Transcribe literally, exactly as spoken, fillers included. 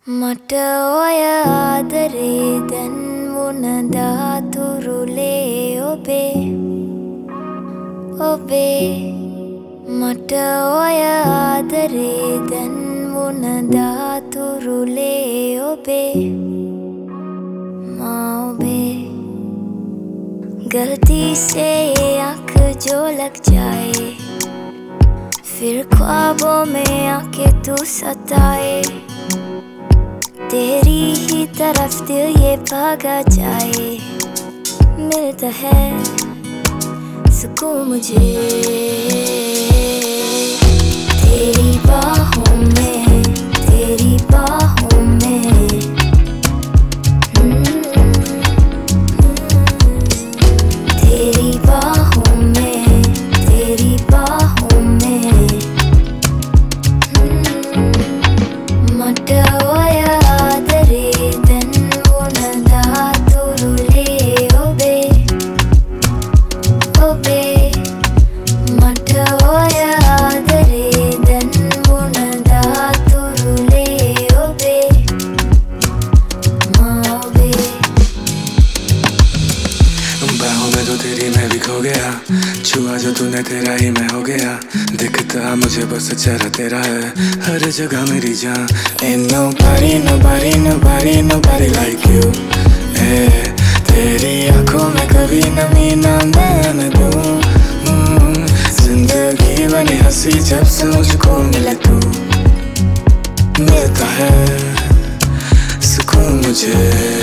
මට ඔය ආදරේ දැන් වුණ දාතුරුලේ ඔබේ ඔබේ මට ඔය ආදරේ දැන් වුණ දාතුරුලේ ඔබේ माँ ඔබේ गलती से आँख जो लग जाए फिर ख्वाबों में आके तू सताए तेरी ही तरफ दिल ये भागा जाए मिलता है सुकून मुझे तेरी बाहों में तेरी बाहों में तेरी बाहों में तेरी बाहों में मट ओय आदरे दन वुणदा तुरुले ओबे ओबे मट ओय आदरे दन वुणदा तुरुले ओबे माँ ओबे बाहों में तो तेरी मैं भी खो गया छुआ जो तूने तेरा ही मैं हो गया दिखता मुझे बस चेहरा तेरा है हर जगह मेरी जान Ain't nobody nobody nobody nobody like you eh, तेरी आंखों में कभी नमी ना मैं दूं hmm, जिंदगी बनी हंसी जब से मुझको मिले तू मिलता है सुकून मुझे